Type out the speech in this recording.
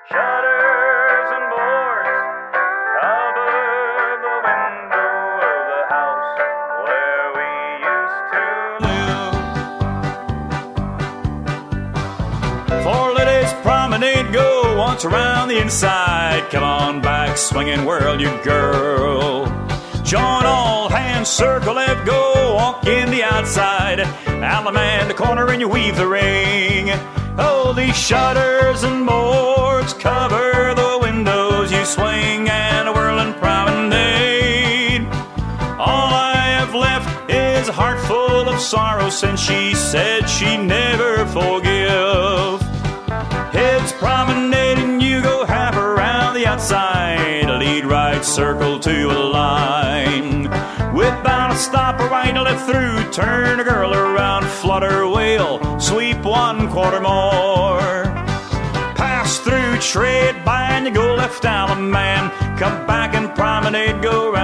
Shutters and boards cover the window of the house where we used to live. 4 ladies promenade, go once around the inside. Come on back, swinging world, you girl. Join all hands, circle left, go walk in the outside. Alaman the corner and you weave the ring. Oh, these shutters and boards cover the windows. You swing and a whirling promenade. All I have left is a heart full of sorrow since she said she'd never forgive. Heads promenading, you go half around the outside. Lead right, circle to a line. Whip out a stop, a right, a left through. Turn a girl around, flutter, wail, sweep 1/4 more. Pass through, tread by, and you go left, Alaman. Come back and promenade, go round.